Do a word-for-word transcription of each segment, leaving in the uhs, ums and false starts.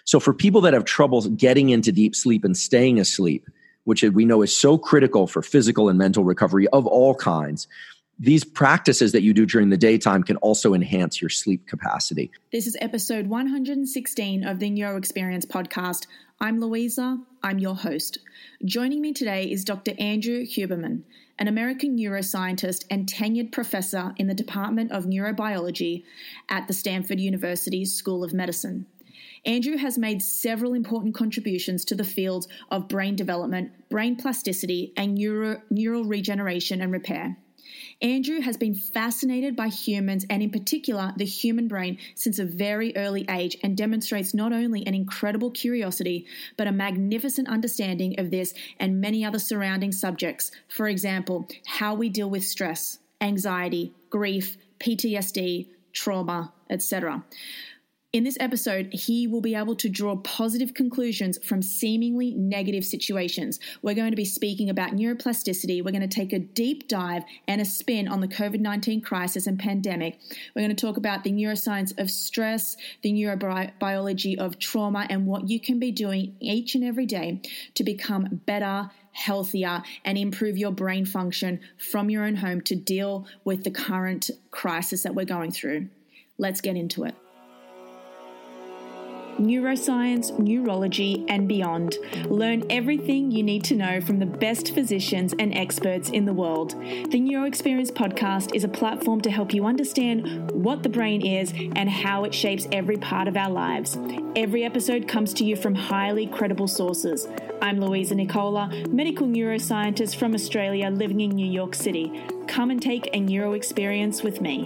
So for people that have trouble getting into deep sleep and staying asleep, which we know is so critical for physical and mental recovery of all kinds, these practices that you do during the daytime can also enhance your sleep capacity. This is episode one hundred sixteen of the Neuro Experience podcast. I'm Louisa. I'm your host. Joining me today is Doctor Andrew Huberman, an American neuroscientist and tenured professor in the Department of Neurobiology at the Stanford University School of Medicine. Andrew has made several important contributions to the fields of brain development, brain plasticity, and neuro, neural regeneration and repair. Andrew has been fascinated by humans and in particular the human brain since a very early age and demonstrates not only an incredible curiosity but a magnificent understanding of this and many other surrounding subjects. For example, how we deal with stress, anxiety, grief, P T S D, trauma, et cetera. In this episode, he will be able to draw positive conclusions from seemingly negative situations. We're going to be speaking about neuroplasticity. We're going to take a deep dive and a spin on the covid nineteen crisis and pandemic. We're going to talk about the neuroscience of stress, the neurobiology of trauma, and what you can be doing each and every day to become better, healthier, and improve your brain function from your own home to deal with the current crisis that we're going through. Let's get into it. Neuroscience, neurology, and beyond. Learn everything you need to know from the best physicians and experts in the world. The Neuro Experience podcast is a platform to help you understand what the brain is and how it shapes every part of our lives. Every episode comes to you from highly credible sources. I'm Louisa Nicola, medical neuroscientist from Australia living in New York City. Come and take a neuro experience with me.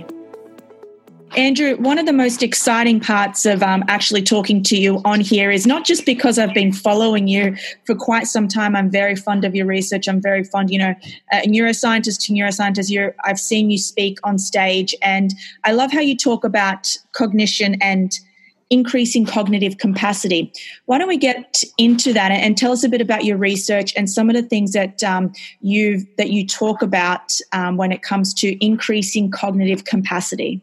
Andrew, one of the most exciting parts of um, actually talking to you on here is not just because I've been following you for quite some time. I'm very fond of your research. I'm very fond, you know, uh, neuroscientist to neuroscientist. You're, I've seen you speak on stage, and I love how you talk about cognition and increasing cognitive capacity. Why don't we get into that and tell us a bit about your research and some of the things that um, you that you talk about um, when it comes to increasing cognitive capacity?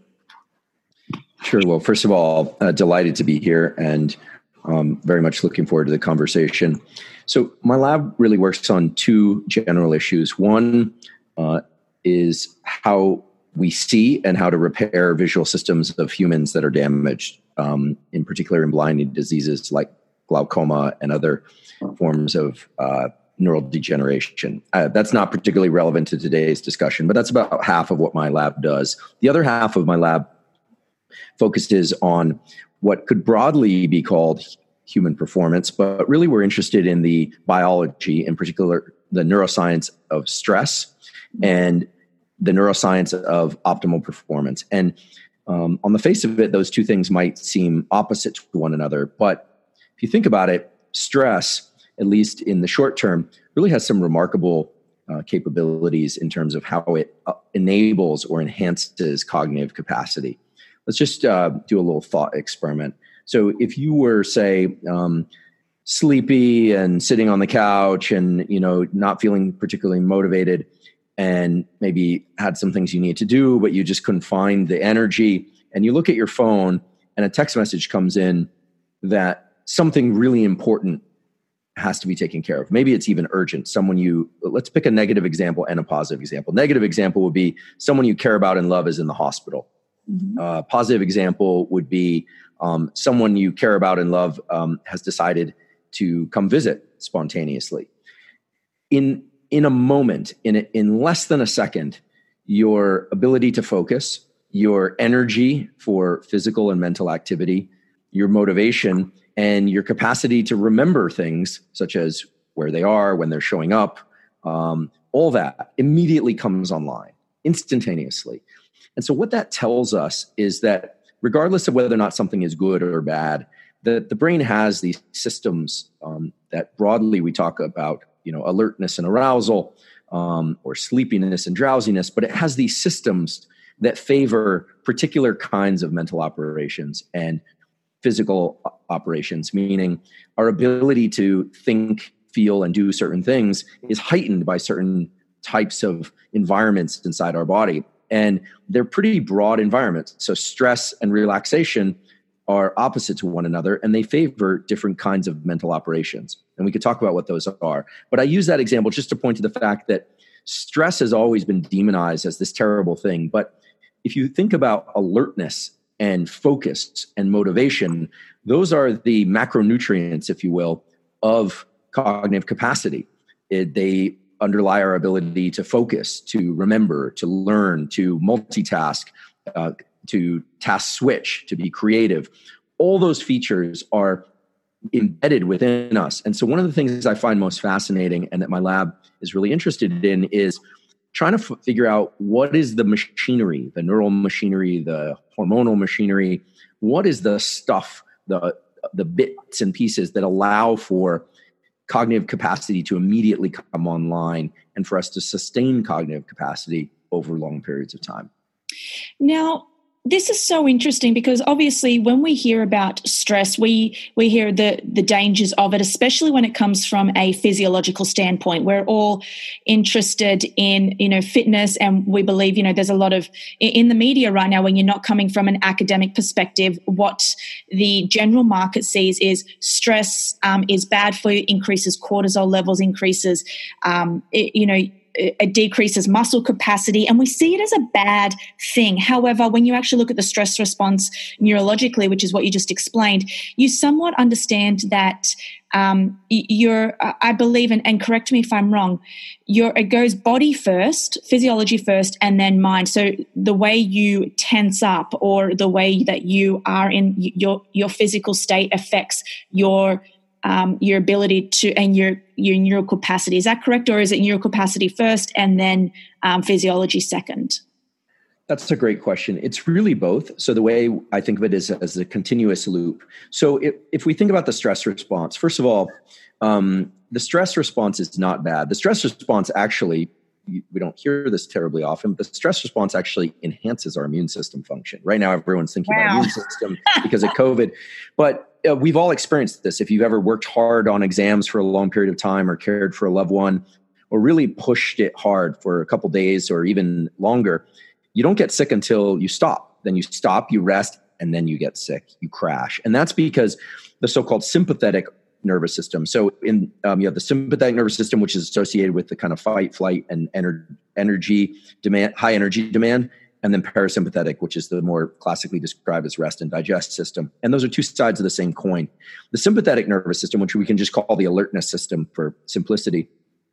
Sure. Well, first of all, uh, delighted to be here and um, very much looking forward to the conversation. So my lab really works on two general issues. One uh, is how we see and how to repair visual systems of humans that are damaged, um, in particular in blinding diseases like glaucoma and other forms of uh, neural degeneration. Uh, that's not particularly relevant to today's discussion, but that's about half of what my lab does. The other half of my lab focuses on what could broadly be called human performance, but really we're interested in the biology, in particular the neuroscience of stress and the neuroscience of optimal performance. And um, on the face of it, those two things might seem opposite to one another. But if you think about it, stress, at least in the short term, really has some remarkable uh, capabilities in terms of how it uh, enables or enhances cognitive capacity. Let's just uh, do a little thought experiment. So if you were, say, um, sleepy and sitting on the couch and, you know, not feeling particularly motivated and maybe had some things you need to do, but you just couldn't find the energy, and you look at your phone and a text message comes in that something really important has to be taken care of. Maybe it's even urgent. Someone you, let's pick a negative example and a positive example. Negative example would be someone you care about and love is in the hospital. Mm-hmm. Uh, positive example would be um, someone you care about and love um, has decided to come visit spontaneously. In in a moment, in a, in less than a second, your ability to focus, your energy for physical and mental activity, your motivation, and your capacity to remember things such as where they are, when they're showing up, um, all that immediately comes online instantaneously. And so what that tells us is that regardless of whether or not something is good or bad, the, the brain has these systems um, that broadly we talk about, you know, alertness and arousal, um, or sleepiness and drowsiness, but it has these systems that favor particular kinds of mental operations and physical operations, meaning our ability to think, feel, and do certain things is heightened by certain types of environments inside our body. And they're pretty broad environments. So stress and relaxation are opposite to one another, and they favor different kinds of mental operations. And we could talk about what those are. But I use that example just to point to the fact that stress has always been demonized as this terrible thing. But if you think about alertness and focus and motivation, those are the macronutrients, if you will, of cognitive capacity. It, they underlie our ability to focus, to remember, to learn, to multitask, uh, to task switch, to be creative. All those features are embedded within us. And so one of the things I find most fascinating and that my lab is really interested in is trying to f- figure out what is the machinery, the neural machinery, the hormonal machinery, what is the stuff, the the bits and pieces that allow for cognitive capacity to immediately come online and for us to sustain cognitive capacity over long periods of time. Now, this is so interesting because obviously when we hear about stress, we we hear the, the dangers of it, especially when it comes from a physiological standpoint. We're all interested in, you know, fitness, and we believe, you know, there's a lot of, in the media right now, when you're not coming from an academic perspective, what the general market sees is stress um, is bad for you, increases cortisol levels, increases, um, it, you know, it decreases muscle capacity, and we see it as a bad thing. However, when you actually look at the stress response neurologically, which is what you just explained, you somewhat understand that um, you're, I believe, and, and correct me if I'm wrong, you're, it goes body first, physiology first, and then mind. So the way you tense up or the way that you are in your, your physical state affects your Um, your ability to and your your neural capacity. Is that correct, or is it neural capacity first and then um, physiology second? That's a great question. It's really both. So the way I think of it is as a continuous loop. So if, if we think about the stress response, first of all, um, the stress response is not bad. The stress response actually, we don't hear this terribly often, but the stress response actually enhances our immune system function. Right now, everyone's thinking Wow. about immune system because of COVID, but uh, we've all experienced this. If you've ever worked hard on exams for a long period of time or cared for a loved one or really pushed it hard for a couple days or even longer, you don't get sick until you stop. Then you stop, you rest, and then you get sick, you crash. And that's because the so-called sympathetic nervous system. So in um, you have the sympathetic nervous system, which is associated with the kind of fight, flight, and ener- energy demand, high energy demand, and then parasympathetic, which is the more classically described as rest and digest system. And those are two sides of the same coin. The sympathetic nervous system, which we can just call the alertness system for simplicity,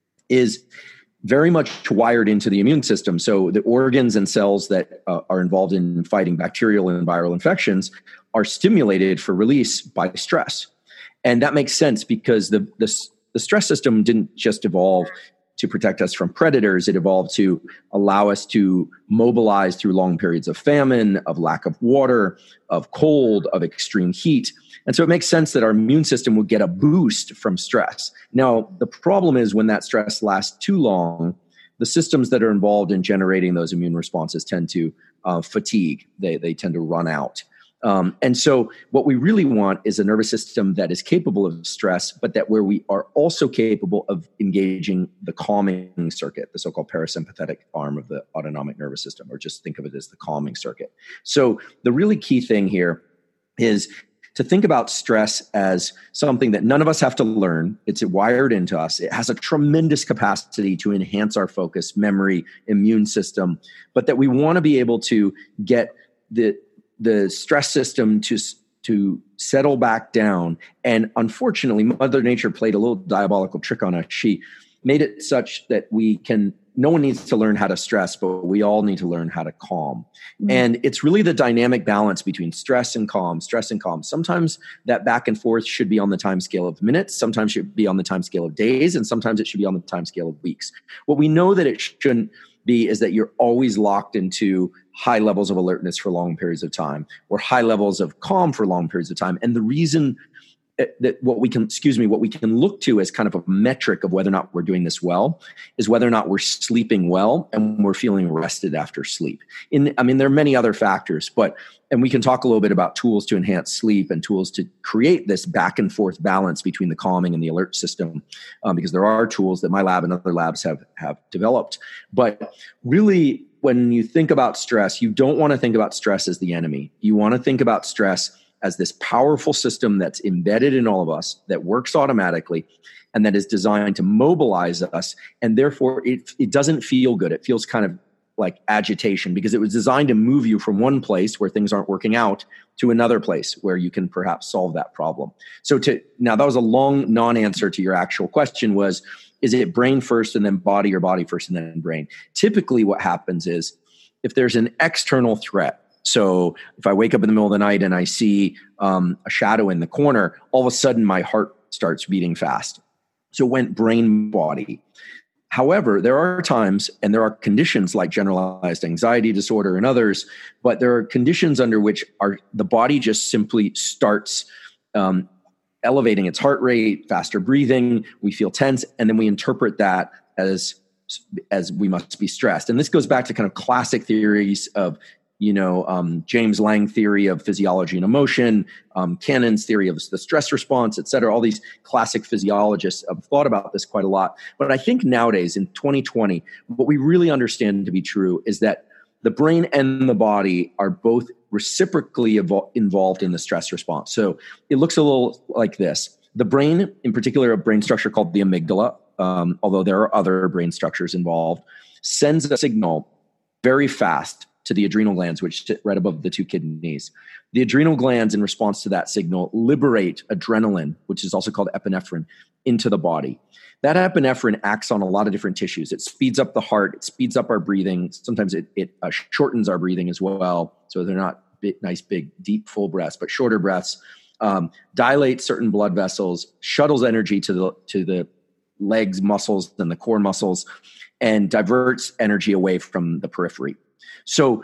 is very much wired into the immune system. So the organs and cells that uh, are involved in fighting bacterial and viral infections are stimulated for release by stress. And that makes sense because the, the, the stress system didn't just evolve to protect us from predators. It evolved to allow us to mobilize through long periods of famine, of lack of water, of cold, of extreme heat. And so it makes sense that our immune system would get a boost from stress. Now, the problem is when that stress lasts too long, the systems that are involved in generating those immune responses tend to uh, fatigue. They, they tend to run out. Um, and so what we really want is a nervous system that is capable of stress, but that where we are also capable of engaging the calming circuit, the so-called parasympathetic arm of the autonomic nervous system, or just think of it as the calming circuit. So the really key thing here is to think about stress as something that none of us have to learn. It's wired into us. It has a tremendous capacity to enhance our focus, memory, immune system, but that we want to be able to get the the stress system to, to settle back down. And unfortunately, Mother Nature played a little diabolical trick on us. She made it such that we can, no one needs to learn how to stress, but we all need to learn how to calm. Mm-hmm. And it's really the dynamic balance between stress and calm, stress and calm. Sometimes that back and forth should be on the time scale of minutes. Sometimes it should be on the time scale of days. And sometimes it should be on the time scale of weeks. What we know that it shouldn't be is that you're always locked into high levels of alertness for long periods of time or high levels of calm for long periods of time. And the reason that what we can, excuse me, what we can look to as kind of a metric of whether or not we're doing this well is whether or not we're sleeping well and we're feeling rested after sleep. In, I mean, there are many other factors, but, and we can talk a little bit about tools to enhance sleep and tools to create this back and forth balance between the calming and the alert system, um, because there are tools that my lab and other labs have, have developed. But really, when you think about stress, you don't want to think about stress as the enemy. You want to think about stress as this powerful system that's embedded in all of us, that works automatically, and that is designed to mobilize us. And therefore, it, it doesn't feel good. It feels kind of like agitation, because it was designed to move you from one place where things aren't working out to another place where you can perhaps solve that problem. So to now, that was a long non-answer to your actual question. Was, is it brain first and then body, or body first and then brain? Typically what happens is, if there's an external threat, so if I wake up in the middle of the night and I see um, a shadow in the corner, all of a sudden my heart starts beating fast. So it went brain, body. However, there are times and there are conditions like generalized anxiety disorder and others, but there are conditions under which our, the body just simply starts um, elevating its heart rate, faster breathing, we feel tense, and then we interpret that as, as we must be stressed. And this goes back to kind of classic theories of, you know, um, James Lang theory of physiology and emotion, um, Cannon's theory of the stress response, et cetera. All these classic physiologists have thought about this quite a lot. But I think nowadays in twenty twenty, what we really understand to be true is that the brain and the body are both reciprocally evol- involved in the stress response. So it looks a little like this. The brain, in particular, a brain structure called the amygdala, um, although there are other brain structures involved, sends a signal very fast to the adrenal glands, which sit right above the two kidneys. The adrenal glands, in response to that signal, liberate adrenaline, which is also called epinephrine, into the body. That epinephrine acts on a lot of different tissues. It speeds up the heart. It speeds up our breathing. Sometimes it, it uh, shortens our breathing as well. So they're not big, nice, big, deep, full breaths, but shorter breaths. Um, dilates certain blood vessels, shuttles energy to the to the legs, muscles, and the core muscles, and diverts energy away from the periphery. So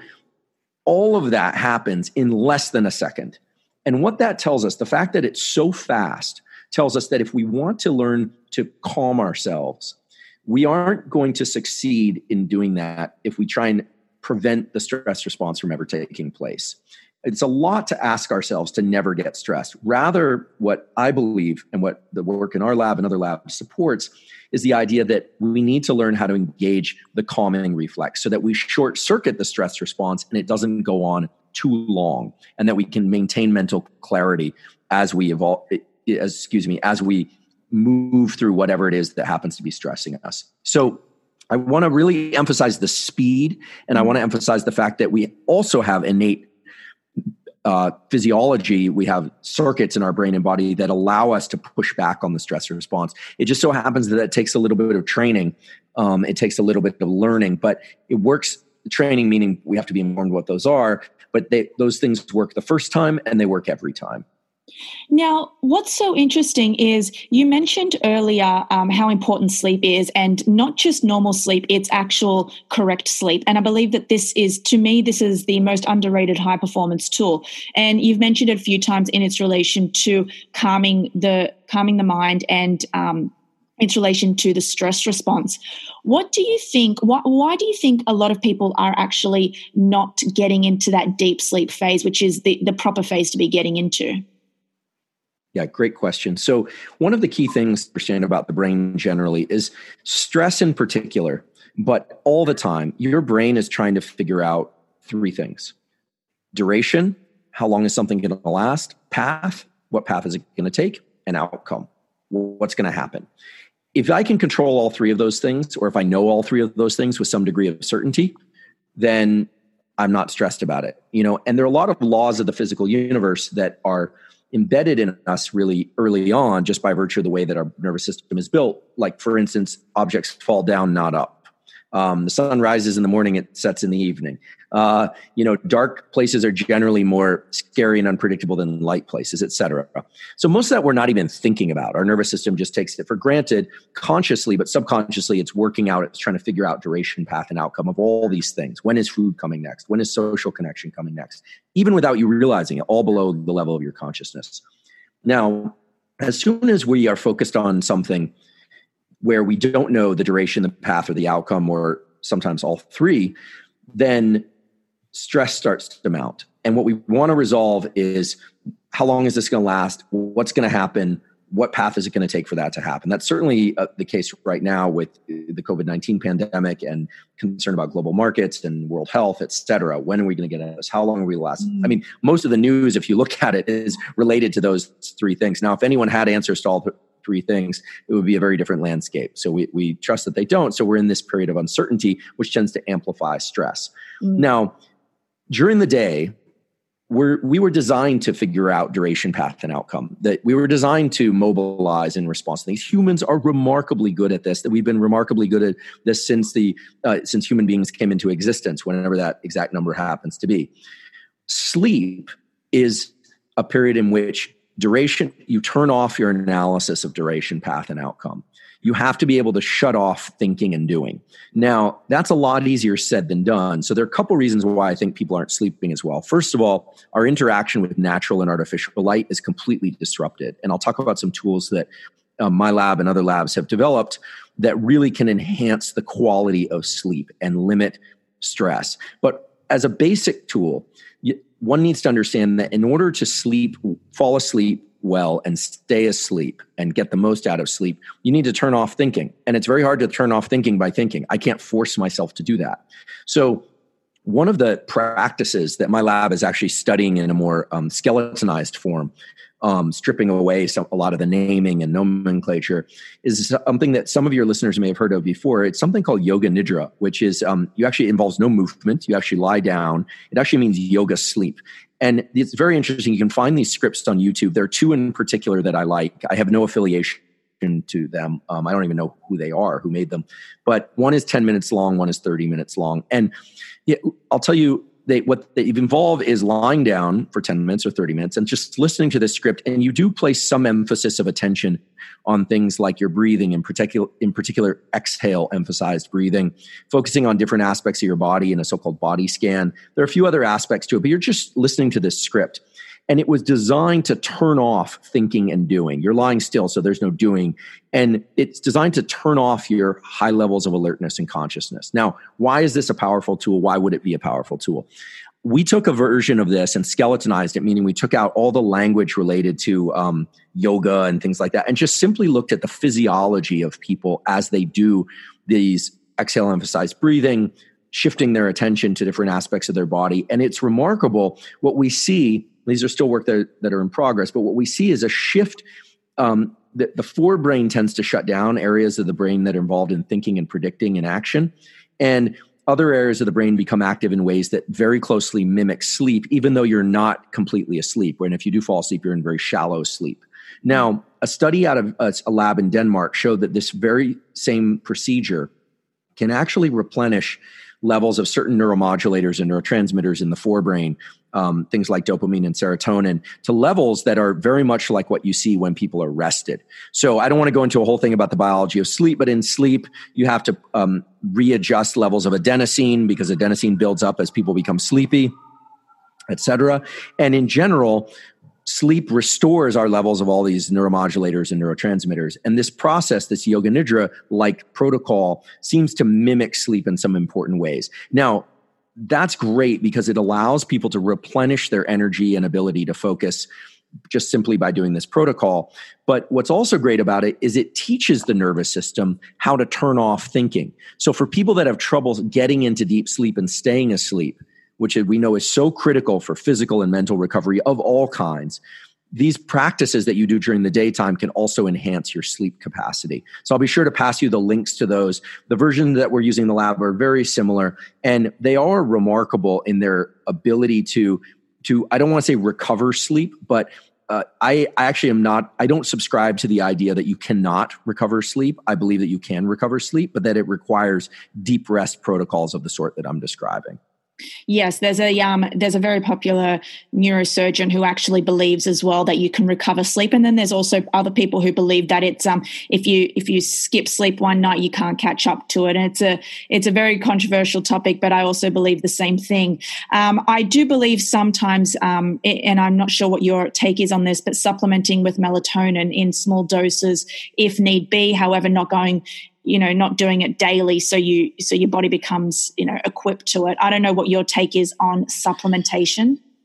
all of that happens in less than a second. And what that tells us, the fact that it's so fast, tells us that if we want to learn to calm ourselves, we aren't going to succeed in doing that if we try and prevent the stress response from ever taking place. It's a lot to ask ourselves to never get stressed. Rather, what I believe and what the work in our lab and other labs supports is the idea that we need to learn how to engage the calming reflex so that we short circuit the stress response and it doesn't go on too long, and that we can maintain mental clarity as we evolve, as, excuse me, as we move through whatever it is that happens to be stressing us. So I want to really emphasize the speed, and I want to emphasize the fact that we also have innate Uh, physiology. We have circuits in our brain and body that allow us to push back on the stress response. It just so happens that it takes a little bit of training. Um, it takes a little bit of learning, but it works. Training meaning we have to be informed what those are, but they, those things work the first time and they work every time. Now, what's so interesting is you mentioned earlier um, how important sleep is, and not just normal sleep, it's actual correct sleep. And I believe that this is, to me, this is the most underrated high performance tool. And you've mentioned it a few times in its relation to calming the calming the mind and um, its relation to the stress response. What do you think, why, why do you think a lot of people are actually not getting into that deep sleep phase, which is the, the proper phase to be getting into? Yeah, great question. So one of the key things to understand about the brain generally is stress in particular, but all the time, your brain is trying to figure out three things: duration, how long is something going to last; path, what path is it going to take; and outcome, what's going to happen. If I can control all three of those things, or if I know all three of those things with some degree of certainty, then I'm not stressed about it. You know, and there are a lot of laws of the physical universe that are embedded in us really early on, just by virtue of the way that our nervous system is built. Like, for instance, objects fall down, not up. Um, the sun rises in the morning, it sets in the evening. Uh, you know, dark places are generally more scary and unpredictable than light places, et cetera. So most of that we're not even thinking about. Our nervous system just takes it for granted consciously, but subconsciously it's working out, it's trying to figure out duration, path, and outcome of all these things. When is food coming next? When is social connection coming next? Even without you realizing it, all below the level of your consciousness. Now, as soon as we are focused on something where we don't know the duration, the path, or the outcome, or sometimes all three, then stress starts to mount. And what we want to resolve is, how long is this going to last? What's going to happen? what path is it going to take for that to happen? That's certainly uh, the case right now with the COVID nineteen pandemic and concern about global markets and world health, et cetera. When are we going to get out of this? How long are we last? Mm-hmm. I mean, most of the news, if you look at it, is related to those three things. Now, if anyone had answers to all th- three things, it would be a very different landscape. So we, we trust that they don't. So we're in this period of uncertainty, which tends to amplify stress. Mm-hmm. Now, during the day, We're, we were designed to figure out duration, path, and outcome. That we were designed to mobilize in response to things. Humans are remarkably good at this. That we've been remarkably good at this since the uh, since human beings came into existence, whenever that exact number happens to be. Sleep is a period in which duration, you turn off your analysis of duration, path, and outcome. You have to be able to shut off thinking and doing. Now, that's a lot easier said than done. So there are a couple reasons why I think people aren't sleeping as well. First of all, our interaction with natural and artificial light is completely disrupted. And I'll talk about some tools that um, my lab and other labs have developed that really can enhance the quality of sleep and limit stress. But as a basic tool, you, one needs to understand that in order to sleep, fall asleep, well and stay asleep and get the most out of sleep, you need to turn off thinking. And it's very hard to turn off thinking by thinking. I can't force myself to do that. So one of the practices that my lab is actually studying in a more um, skeletonized form, um, stripping away some, a lot of the naming and nomenclature, is something that some of your listeners may have heard of before. It's something called yoga nidra, which is um, you actually involves no movement. You actually lie down. It actually means yoga sleep. And it's very interesting. You can find these scripts on YouTube. There are two in particular that I like. I have no affiliation to them. Um, I don't even know who they are, who made them. But one is ten minutes long, one is thirty minutes long. And yeah, I'll tell you, they, what they involve is lying down for ten minutes or thirty minutes and just listening to this script. And you do place some emphasis of attention on things like your breathing, in particular, in particular, exhale emphasized breathing, focusing on different aspects of your body in a so-called body scan. There are a few other aspects to it, but you're just listening to this script. And it was designed to turn off thinking and doing. You're lying still, so there's no doing. And it's designed to turn off your high levels of alertness and consciousness. Now, why is this a powerful tool? Why would it be a powerful tool? We took a version of this and skeletonized it, meaning we took out all the language related to um, yoga and things like that, and just simply looked at the physiology of people as they do these exhale emphasized breathing, shifting their attention to different aspects of their body. And it's remarkable what we see. These are still work that are, that are in progress, but what we see is a shift. Um, the, the forebrain tends to shut down areas of the brain that are involved in thinking and predicting and action. And other areas of the brain become active in ways that very closely mimic sleep, even though you're not completely asleep. And if you do fall asleep, you're in very shallow sleep. Now, a study out of a, a lab in Denmark showed that this very same procedure can actually replenish levels of certain neuromodulators and neurotransmitters in the forebrain, um, things like dopamine and serotonin, to levels that are very much like what you see when people are rested. So I don't want to go into a whole thing about the biology of sleep, but in sleep, you have to um, readjust levels of adenosine because adenosine builds up as people become sleepy, et cetera. And in general, sleep restores our levels of all these neuromodulators and neurotransmitters. And this process, this yoga nidra-like protocol, seems to mimic sleep in some important ways. Now, that's great because it allows people to replenish their energy and ability to focus just simply by doing this protocol. But what's also great about it is it teaches the nervous system how to turn off thinking. So for people that have trouble getting into deep sleep and staying asleep, which we know is so critical for physical and mental recovery of all kinds, these practices that you do during the daytime can also enhance your sleep capacity. So I'll be sure to pass you the links to those. The versions that we're using in the lab are very similar, and they are remarkable in their ability to, to I don't want to say recover sleep, but uh, I, I actually am not, I don't subscribe to the idea that you cannot recover sleep. I believe that you can recover sleep, but that it requires deep rest protocols of the sort that I'm describing. Yes, there's a um, there's a very popular neurosurgeon who actually believes as well that you can recover sleep, and then there's also other people who believe that it's um if you if you skip sleep one night you can't catch up to it. And it's a it's a very controversial topic, but I also believe the same thing. Um, I do believe sometimes, um, and I'm not sure what your take is on this, but supplementing with melatonin in small doses if need be. However, not going. you know, not doing it daily so you so your body becomes, you know, equipped to it. I don't know what your take is on supplementation.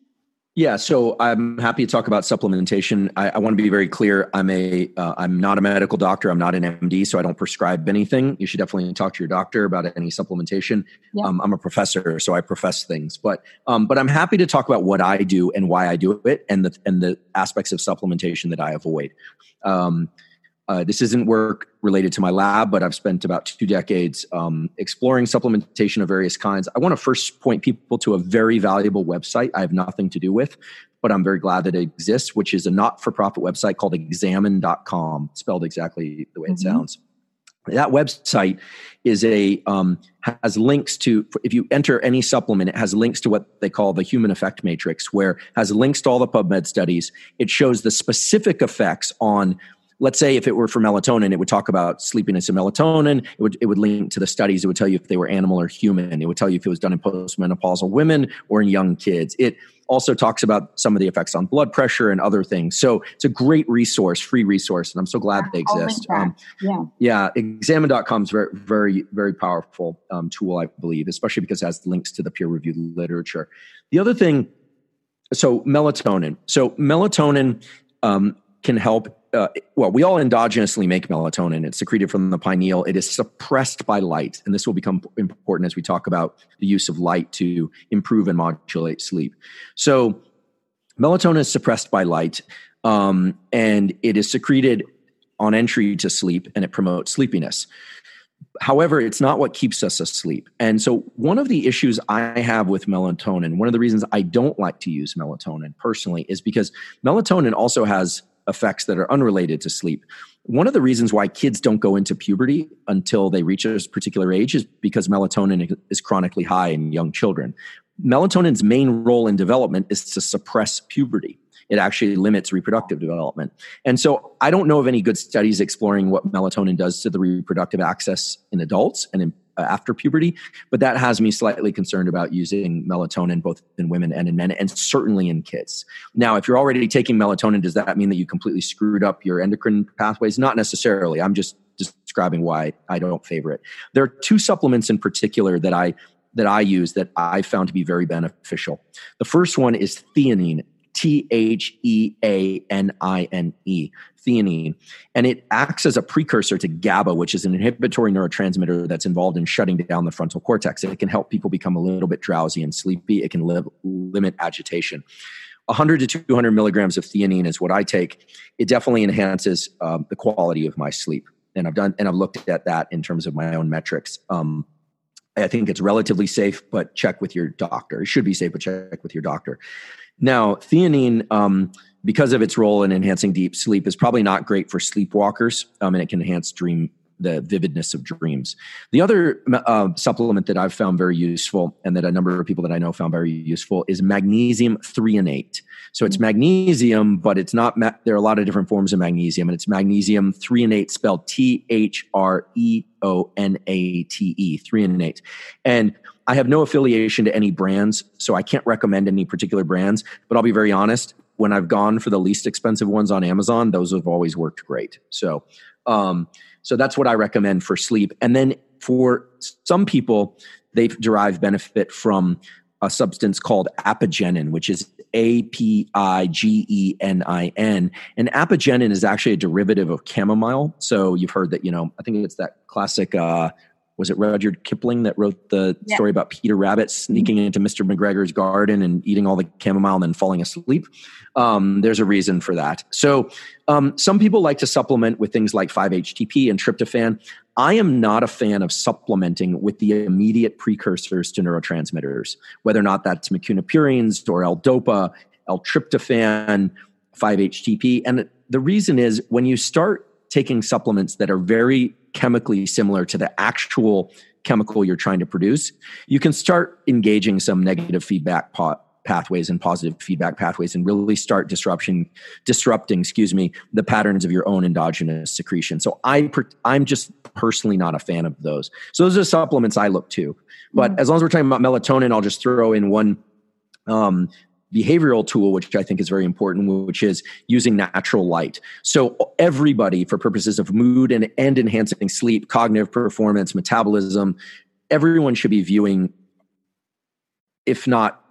Yeah, so I'm happy to talk about supplementation. I, I want to be very clear. I'm a, uh, I'm not a medical doctor. I'm not an M D, so I don't prescribe anything. You should definitely talk to your doctor about any supplementation. Yeah. Um, I'm a professor, so I profess things. But, um, but I'm happy to talk about what I do and why I do it, and the and the aspects of supplementation that I avoid. Um, Uh, this isn't work related to my lab, but I've spent about two decades um, exploring supplementation of various kinds. I want to first point people to a very valuable website I have nothing to do with, but I'm very glad that it exists, which is a not-for-profit website called examine dot com, spelled exactly the way it mm-hmm. sounds. That website is a um, has links to, if you enter any supplement, it has links to what they call the human effect matrix, where it has links to all the PubMed studies. It shows the specific effects on, let's say if it were for melatonin, it would talk about sleepiness and melatonin. It would, it would link to the studies. It would tell you if they were animal or human. It would tell you if it was done in postmenopausal women or in young kids. It also talks about some of the effects on blood pressure and other things. So it's a great resource, free resource, and I'm so glad they exist. Um, yeah, yeah. examine dot com is very, very, very powerful um, tool, I believe, especially because it has links to the peer-reviewed literature. The other thing, so melatonin. So melatonin um, can help. Uh, well, we all endogenously make melatonin. It's secreted from the pineal. It is suppressed by light. And this will become important as we talk about the use of light to improve and modulate sleep. So melatonin is suppressed by light, um, and it is secreted on entry to sleep, and it promotes sleepiness. However, it's not what keeps us asleep. And so one of the issues I have with melatonin, one of the reasons I don't like to use melatonin personally, is because melatonin also has effects that are unrelated to sleep. One of the reasons why kids don't go into puberty until they reach a particular age is because melatonin is chronically high in young children. Melatonin's main role in development is to suppress puberty. It actually limits reproductive development. And so I don't know of any good studies exploring what melatonin does to the reproductive axis in adults and in, uh, after puberty, but that has me slightly concerned about using melatonin both in women and in men, and certainly in kids. Now, if you're already taking melatonin, does that mean that you completely screwed up your endocrine pathways? Not necessarily. I'm just describing why I don't favor it. There are two supplements in particular that I that I use that I found to be very beneficial. The first one is theanine. T H E A N I N E, theanine. And it acts as a precursor to GABA, which is an inhibitory neurotransmitter that's involved in shutting down the frontal cortex. It can help people become a little bit drowsy and sleepy. It can live, limit agitation. one hundred to two hundred milligrams of theanine is what I take. It definitely enhances um, the quality of my sleep. And I've done, and I've looked at that in terms of my own metrics. Um, I think it's relatively safe, but check with your doctor. It should be safe, but check with your doctor. Now, theanine, um, because of its role in enhancing deep sleep, is probably not great for sleepwalkers, um, and it can enhance dream the vividness of dreams. The other uh, supplement that I've found very useful, and that a number of people that I know found very useful, is magnesium threonate. So it's magnesium, but it's not. Ma- there are a lot of different forms of magnesium, and it's magnesium threonate, spelled T H R E O N A T E, threonate. And I have no affiliation to any brands, so I can't recommend any particular brands, but I'll be very honest. When I've gone for the least expensive ones on Amazon, those have always worked great. So, um, so that's what I recommend for sleep. And then for some people, they derive benefit from a substance called apigenin, which is A P I G E N I N. And apigenin is actually a derivative of chamomile. So you've heard that, you know, I think it's that classic, uh, was it Rudyard Kipling that wrote the yeah. story about Peter Rabbit sneaking into Mister McGregor's garden and eating all the chamomile and then falling asleep? Um, there's a reason for that. So um, some people like to supplement with things like five H T P and tryptophan. I am not a fan of supplementing with the immediate precursors to neurotransmitters, whether or not that's mecunapurines or L-DOPA, L-tryptophan, five H T P. And the reason is when you start taking supplements that are very chemically similar to the actual chemical you're trying to produce, you can start engaging some negative feedback po- pathways and positive feedback pathways and really start disruption, disrupting, excuse me, the patterns of your own endogenous secretion. So I, per- I'm just personally not a fan of those. So those are supplements I look to. But mm-hmm. as long as we're talking about melatonin, I'll just throw in one um, behavioral tool, which I think is very important, which is using natural light. So everybody, for purposes of mood and, and enhancing sleep, cognitive performance, metabolism, everyone should be viewing, if not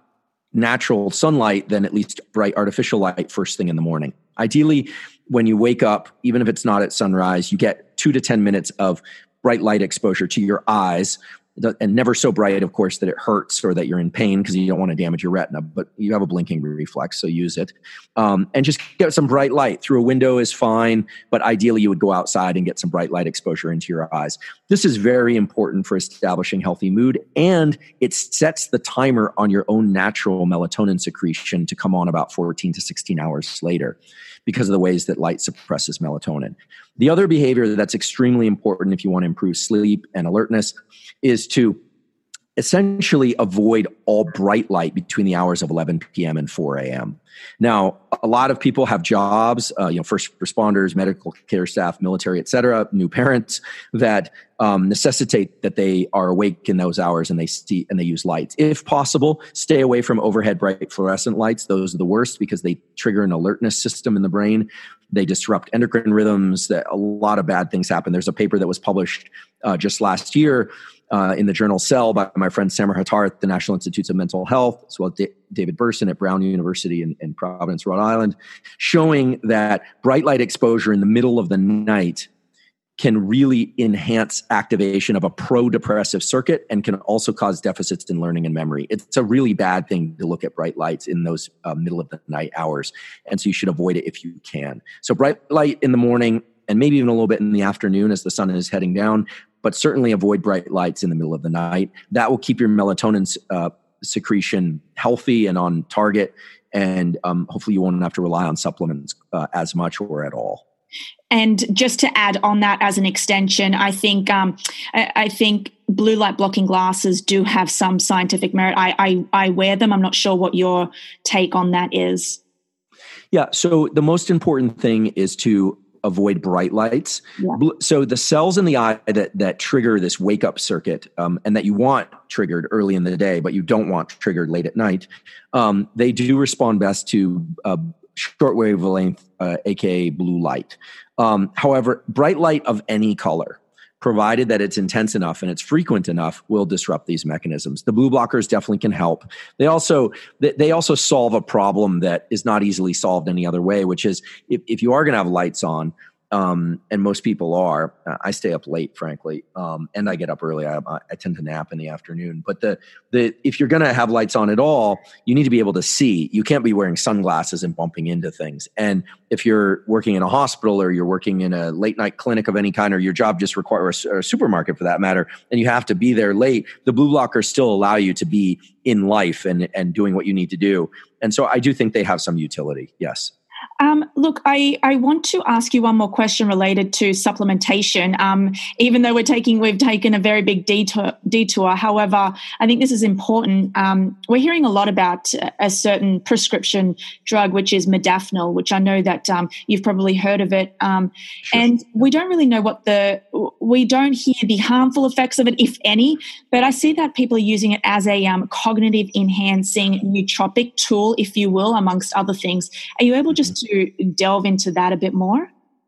natural sunlight than at least bright artificial light first thing in the morning. Ideally, when you wake up, even if it's not at sunrise, you get two to ten minutes of bright light exposure to your eyes, and never so bright, of course, that it hurts or that you're in pain because you don't want to damage your retina, but you have a blinking reflex, so use it. Um, and just get some bright light. Through a window is fine, but ideally you would go outside and get some bright light exposure into your eyes. This is very important for establishing healthy mood, and it sets the timer on your own natural melatonin secretion to come on about fourteen to sixteen hours later because of the ways that light suppresses melatonin. The other behavior that's extremely important if you want to improve sleep and alertness is to essentially avoid all bright light between the hours of eleven p.m. and four a.m. Now, a lot of people have jobs, uh, you know, first responders, medical care staff, military, et cetera, new parents that um, necessitate that they are awake in those hours and they see and they use lights. If possible, stay away from overhead bright fluorescent lights. Those are the worst because they trigger an alertness system in the brain. They disrupt endocrine rhythms. That a lot of bad things happen. There's a paper that was published uh, just last year Uh, in the journal Cell by my friend Samar Hattar at the National Institutes of Mental Health, as well as D- David Burson at Brown University in, in Providence, Rhode Island, showing that bright light exposure in the middle of the night can really enhance activation of a pro-depressive circuit and can also cause deficits in learning and memory. It's a really bad thing to look at bright lights in those uh, middle of the night hours, and so you should avoid it if you can. So bright light in the morning and maybe even a little bit in the afternoon as the sun is heading down, but certainly avoid bright lights in the middle of the night. That will keep your melatonin uh, secretion healthy and on target, and um, hopefully you won't have to rely on supplements uh, as much or at all. And just to add on that as an extension, I think um, I, I think blue light blocking glasses do have some scientific merit. I, I I wear them. I'm not sure what your take on that is. Yeah. So the most important thing is to avoid bright lights. Yeah. So the cells in the eye that that trigger this wake up circuit um, and that you want triggered early in the day, but you don't want triggered late at night, um, they do respond best to uh, short wavelength, uh, aka blue light. Um, however, bright light of any color, provided that it's intense enough and it's frequent enough, will disrupt these mechanisms. The blue blockers definitely can help. They also they also solve a problem that is not easily solved any other way, which is if, if you are going to have lights on, um, and most people are, uh, I stay up late, frankly, um, and I get up early. I, I tend to nap in the afternoon. But the the if you're going to have lights on at all, you need to be able to see. You can't be wearing sunglasses and bumping into things. And if you're working in a hospital or you're working in a late night clinic of any kind, or your job just requires, or a supermarket for that matter, and you have to be there late, the blue blockers still allow you to be in life and, and doing what you need to do. And so I do think they have some utility. Yes. Um, look, I, I want to ask you one more question related to supplementation. Um, even though we're taking, we've taken a very big detour, detour. However, I think this is important. Um, we're hearing a lot about a certain prescription drug, which is modafinil, which I know that um, you've probably heard of it. Um, sure. And we don't really know what the, we don't hear the harmful effects of it, if any, but I see that people are using it as a um, cognitive enhancing nootropic tool, if you will, amongst other things. Are you able just to delve into that a bit more?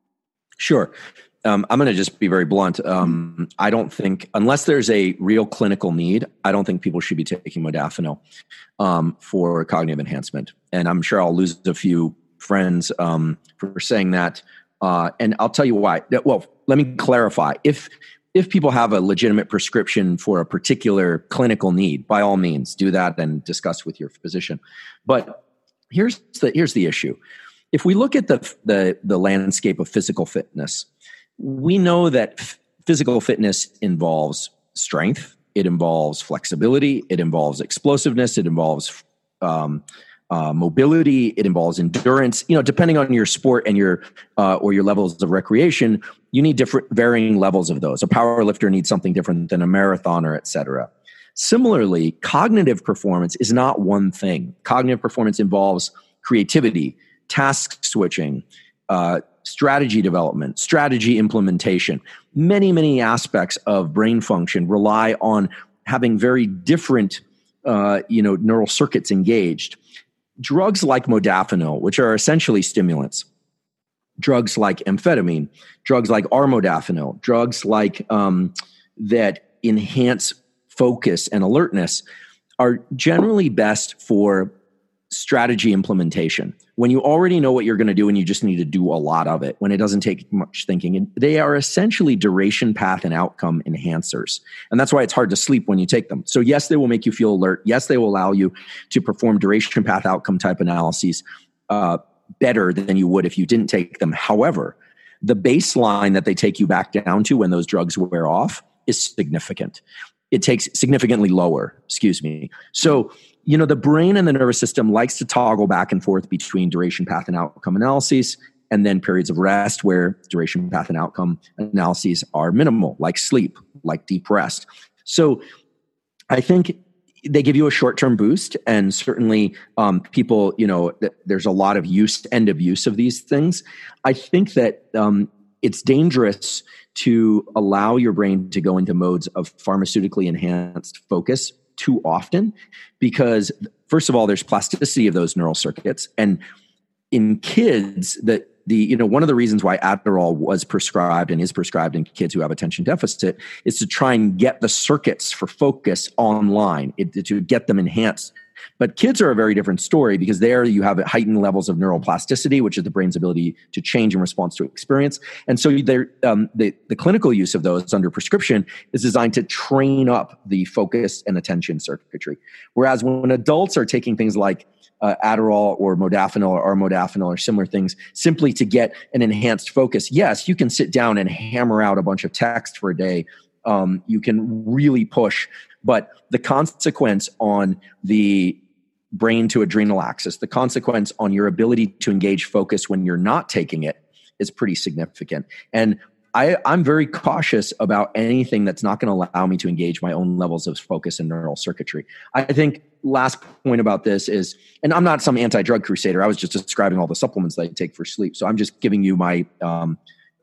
Sure. Um, I'm going to just be very blunt. Um, I don't think, unless there's a real clinical need, I don't think people should be taking modafinil um, for cognitive enhancement. And I'm sure I'll lose a few friends um, for saying that. Uh, and I'll tell you why. Well, let me clarify. If if people have a legitimate prescription for a particular clinical need, by all means, do that and discuss with your physician. But here's the here's the issue. If we look at the, the, the landscape of physical fitness, we know that f- physical fitness involves strength, it involves flexibility, it involves explosiveness, it involves um, uh, mobility, it involves endurance. You know, depending on your sport and your uh, or your levels of recreation, you need different varying levels of those. A power lifter needs something different than a marathoner, et cetera. Similarly, cognitive performance is not one thing. Cognitive performance involves creativity, task switching, uh, strategy development, strategy implementation. Many, many aspects of brain function rely on having very different, uh, you know, neural circuits engaged. Drugs like modafinil, which are essentially stimulants, drugs like amphetamine, drugs like armodafinil, drugs like um, that enhance focus and alertness, are generally best for strategy implementation. When you already know what you're going to do and you just need to do a lot of it, when it doesn't take much thinking. And they are essentially duration, path, and outcome enhancers. And that's why it's hard to sleep when you take them. So yes, they will make you feel alert. Yes, they will allow you to perform duration, path, outcome type analyses uh, better than you would if you didn't take them. However, the baseline that they take you back down to when those drugs wear off is significant. It takes significantly lower, excuse me. So, you know, the brain and the nervous system likes to toggle back and forth between duration, path, and outcome analyses, and then periods of rest where duration, path, and outcome analyses are minimal, like sleep, like deep rest. So I think they give you a short-term boost, and certainly um, people, you know, th- there's a lot of use, end of use of these things. I think that um, it's dangerous to allow your brain to go into modes of pharmaceutically enhanced focus too often, because first of all, there's plasticity of those neural circuits. And in kids, that the, you know, one of the reasons why Adderall was prescribed and is prescribed in kids who have attention deficit is to try and get the circuits for focus online, it, to get them enhanced. But kids are a very different story, because there you have heightened levels of neuroplasticity, which is the brain's ability to change in response to experience. And so um, the, the clinical use of those under prescription is designed to train up the focus and attention circuitry. Whereas when adults are taking things like uh, Adderall or modafinil or armodafinil or similar things simply to get an enhanced focus, yes, you can sit down and hammer out a bunch of text for a day. Um, you can really push. But the consequence on the brain to adrenal axis, the consequence on your ability to engage focus when you're not taking it is pretty significant. And I, I'm very cautious about anything that's not going to allow me to engage my own levels of focus and neural circuitry. I think last point about this is, and I'm not some anti-drug crusader. I was just describing all the supplements that I take for sleep. So I'm just giving you my um,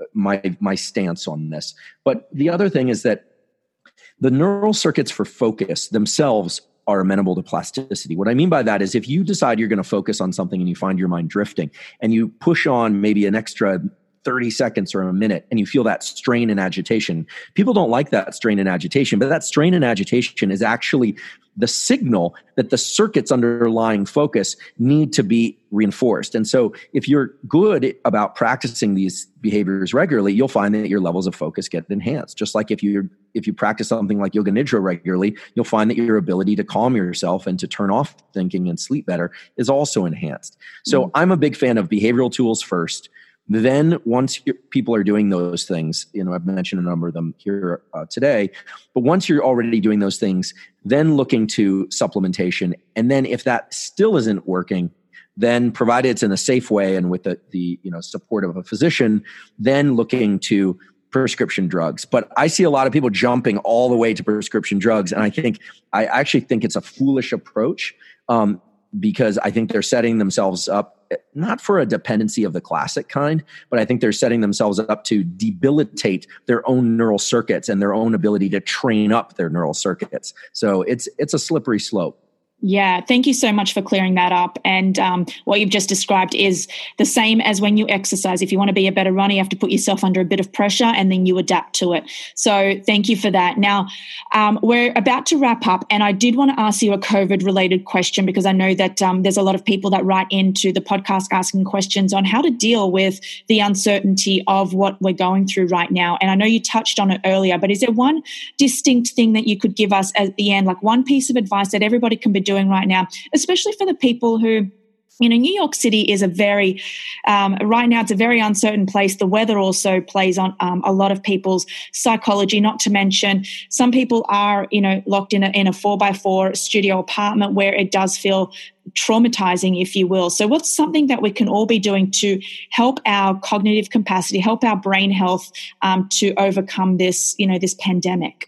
my my stance on this. But the other thing is that the neural circuits for focus themselves are amenable to plasticity. What I mean by that is if you decide you're going to focus on something and you find your mind drifting and you push on maybe an extra thirty seconds or a minute and you feel that strain and agitation, people don't like that strain and agitation, but that strain and agitation is actually the signal that the circuits underlying focus need to be reinforced. And so if you're good about practicing these behaviors regularly, you'll find that your levels of focus get enhanced. Just like if you if you practice something like Yoga Nidra regularly, you'll find that your ability to calm yourself and to turn off thinking and sleep better is also enhanced. So mm-hmm. I'm a big fan of behavioral tools first. Then once people are doing those things, you know, I've mentioned a number of them here uh, today, but once you're already doing those things, then looking to supplementation. And then if that still isn't working, then provided it's in a safe way and with the, the you know, support of a physician, then looking to prescription drugs. But I see a lot of people jumping all the way to prescription drugs. And I think, I actually think it's a foolish approach um, because I think they're setting themselves up not for a dependency of the classic kind, but I think they're setting themselves up to debilitate their own neural circuits and their own ability to train up their neural circuits. So it's it's a slippery slope. Yeah, thank you so much for clearing that up. And um, what you've just described is the same as when you exercise. If you want to be a better runner, you have to put yourself under a bit of pressure and then you adapt to it. So thank you for that. Now, um, we're about to wrap up, and I did want to ask you a COVID-related question because I know that um, there's a lot of people that write into the podcast asking questions on how to deal with the uncertainty of what we're going through right now. And I know you touched on it earlier, but is there one distinct thing that you could give us at the end, like one piece of advice that everybody can be doing right now, especially for the people who, you know, New York City is a very, um, right now it's a very uncertain place. The weather also plays on um, a lot of people's psychology, not to mention some people are, you know, locked in a, in a four by four studio apartment where it does feel traumatizing, if you will. So what's something that we can all be doing to help our cognitive capacity, help our brain health um, to overcome this, you know, this pandemic?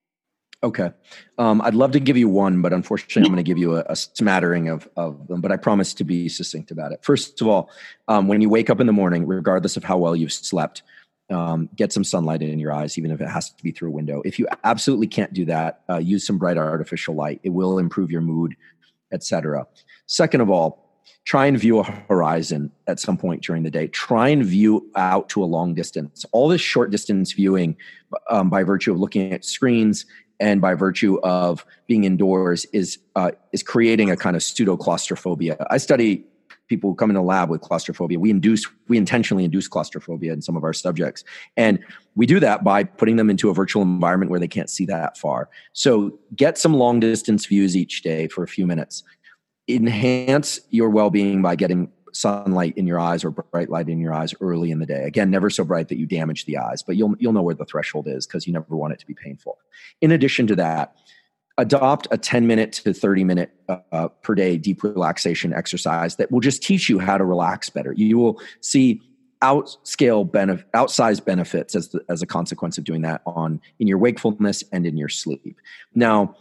Okay. Um, I'd love to give you one, but unfortunately I'm going to give you a, a smattering of, of them, but I promise to be succinct about it. First of all, um, when you wake up in the morning, regardless of how well you've slept, um, get some sunlight in your eyes, even if it has to be through a window. If you absolutely can't do that, uh, use some bright artificial light. It will improve your mood, et cetera. Second of all, try and view a horizon at some point during the day. Try and view out to a long distance. All this short distance viewing um, by virtue of looking at screens and by virtue of being indoors is uh, is creating a kind of pseudo claustrophobia. I study people who come in the lab with claustrophobia. We induce, we intentionally induce claustrophobia in some of our subjects. And we do that by putting them into a virtual environment where they can't see that far. So get some long distance views each day for a few minutes. Enhance your well-being by getting sunlight in your eyes or bright light in your eyes early in the day. Again, never so bright that you damage the eyes, but you'll, you'll know where the threshold is because you never want it to be painful. In addition to that, adopt a ten minute to thirty minute uh, per day deep relaxation exercise that will just teach you how to relax better. You will see outscale benef- outsized benefits as the, as a consequence of doing that on in your wakefulness and in your sleep. Now,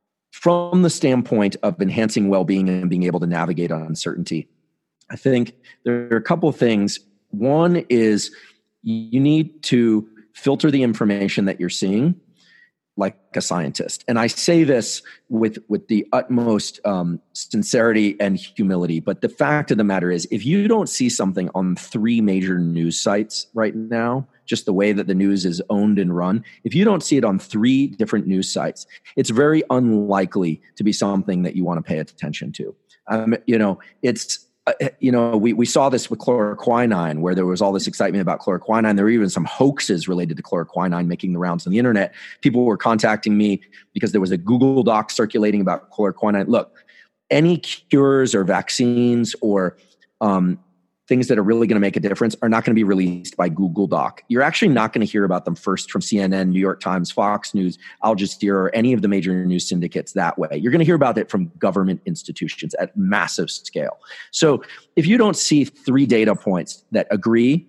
from the standpoint of enhancing well-being and being able to navigate uncertainty, I think there are a couple of things. One is you need to filter the information that you're seeing like a scientist. And I say this with, with the utmost um, sincerity and humility. But the fact of the matter is, if you don't see something on three major news sites right now, just the way that the news is owned and run, if you don't see it on three different news sites, it's very unlikely to be something that you want to pay attention to. Um, you know, it's, You know, we, we saw this with chloroquine, where there was all this excitement about chloroquine. There were even some hoaxes related to chloroquine making the rounds on the internet. People were contacting me because there was a Google Doc circulating about chloroquine. Look, any cures or vaccines or um, things that are really going to make a difference are not going to be released by Google Doc. You're actually not going to hear about them first from C N N, New York Times, Fox News, Al Jazeera, or any of the major news syndicates that way. You're going to hear about it from government institutions at massive scale. So if you don't see three data points that agree,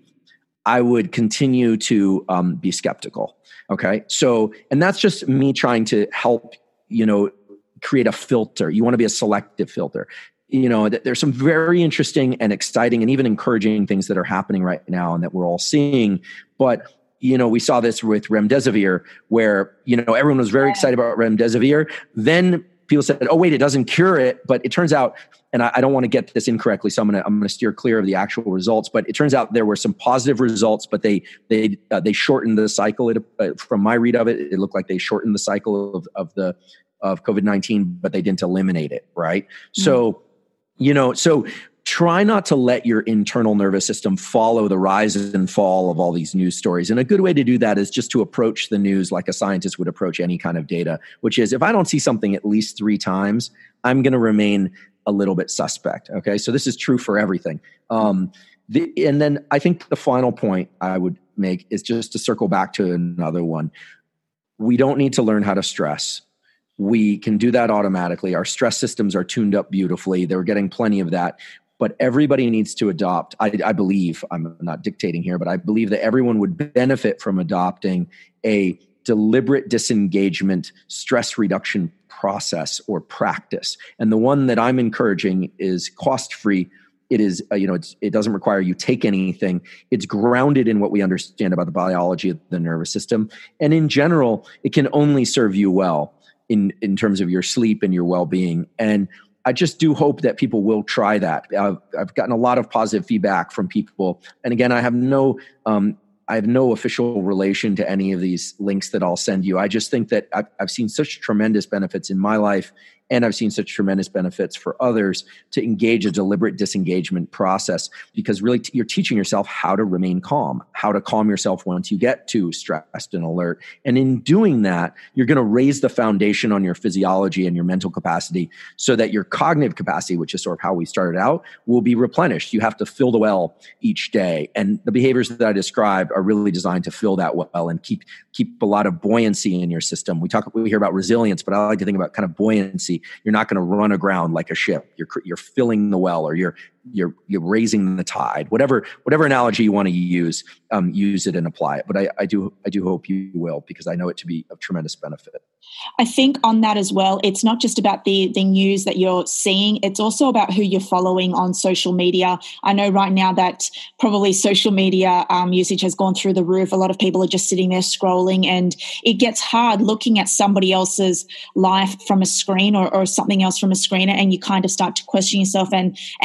I would continue to um, be skeptical. Okay. So, and that's just me trying to help, you know, create a filter. You want to be a selective filter. You know, there's some very interesting and exciting and even encouraging things that are happening right now and that we're all seeing. But, you know, we saw this with remdesivir where, you know, everyone was very excited about remdesivir. Then people said, oh, wait, it doesn't cure it. But it turns out, and I, I don't want to get this incorrectly, so I'm going to I'm going to steer clear of the actual results. But it turns out there were some positive results, but they they uh, they shortened the cycle. It, uh, from my read of it, it looked like they shortened the cycle of, of the of COVID nineteen, but they didn't eliminate it, right? Mm-hmm. So, you know, so try not to let your internal nervous system follow the rise and fall of all these news stories. And a good way to do that is just to approach the news like a scientist would approach any kind of data, which is if I don't see something at least three times, I'm going to remain a little bit suspect. Okay. So this is true for everything. Um, the, and then I think the final point I would make is just to circle back to another one. We don't need to learn how to stress. We can do that automatically. Our stress systems are tuned up beautifully. They're getting plenty of that. But everybody needs to adopt, I, I believe, I'm not dictating here, but I believe that everyone would benefit from adopting a deliberate disengagement stress reduction process or practice. And the one that I'm encouraging is cost-free. It is, uh, you know, it's, it doesn't require you take anything. It's grounded in what we understand about the biology of the nervous system. And in general, it can only serve you well in, in terms of your sleep and your well-being. And I just do hope that people will try that. I've, I've gotten a lot of positive feedback from people. And again, I have no, um, I have no official relation to any of these links that I'll send you. I just think that I've, I've seen such tremendous benefits in my life, and I've seen such tremendous benefits for others to engage a deliberate disengagement process, because really t- you're teaching yourself how to remain calm, how to calm yourself once you get too stressed and alert. And in doing that, you're going to raise the foundation on your physiology and your mental capacity so that your cognitive capacity, which is sort of how we started out, will be replenished. You have to fill the well each day. And the behaviors that I described are really designed to fill that well and keep keep a lot of buoyancy in your system. We talk, we hear about resilience, but I like to think about kind of buoyancy. You're not going to run aground like a ship. You're you're filling the well, or you're you're you're raising the tide. Whatever whatever analogy you want to use, um, use it and apply it. But I, I do I do hope you will, because I know it to be of tremendous benefit. I think on that as well, it's not just about the the news that you're seeing. It's also about who you're following on social media. I know right now that probably social media um, usage has gone through the roof. A lot of people are just sitting there scrolling, and it gets hard looking at somebody else's life from a screen or, or something else from a screen, and you kind of start to question yourself, and anxiety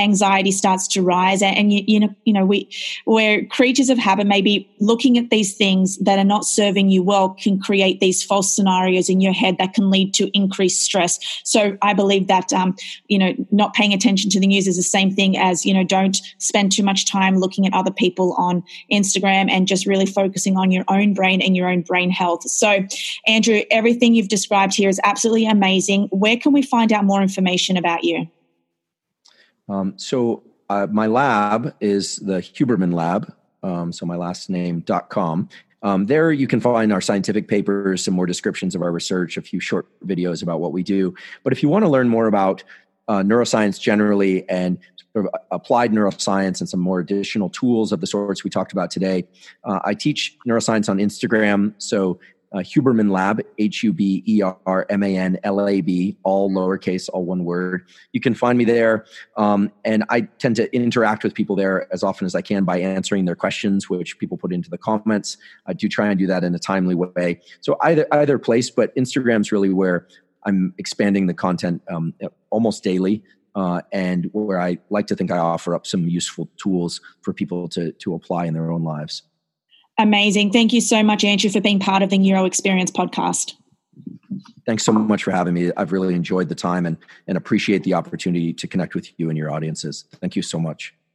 anxiety starts to rise. And, you, you know, you know, we, we're creatures of habit. Maybe looking at these things that are not serving you well can create these false scenarios in your head that can lead to increased stress. So I believe that, um, you know, not paying attention to the news is the same thing as, you know, don't spend too much time looking at other people on Instagram, and just really focusing on your own brain and your own brain health. So, Andrew, everything you've described here is absolutely amazing. Where can we find out more information about you? Um, so uh, my lab is the Huberman Lab. Um, so my last name dot com. Um, there you can find our scientific papers, some more descriptions of our research, a few short videos about what we do. But if you want to learn more about uh, neuroscience generally, and sort of applied neuroscience and some more additional tools of the sorts we talked about today, uh, I teach neuroscience on Instagram. So uh, Huberman Lab, H U B E R M A N L A B, all lowercase, all one word. You can find me there. Um, and I tend to interact with people there as often as I can by answering their questions, which people put into the comments. I do try and do that in a timely way. So either either place, but Instagram's really where I'm expanding the content um, almost daily, uh, and where I like to think I offer up some useful tools for people to to apply in their own lives. Amazing. Thank you so much, Andrew, for being part of the Neuro Experience podcast. Thanks so much for having me. I've really enjoyed the time and, and appreciate the opportunity to connect with you and your audiences. Thank you so much.